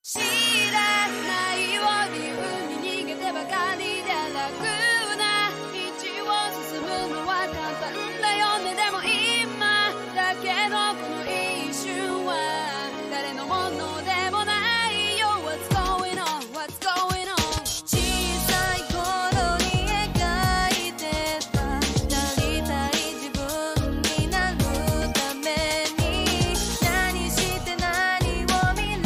知らないよ理由に逃げてばかりで楽な道を進むのは簡単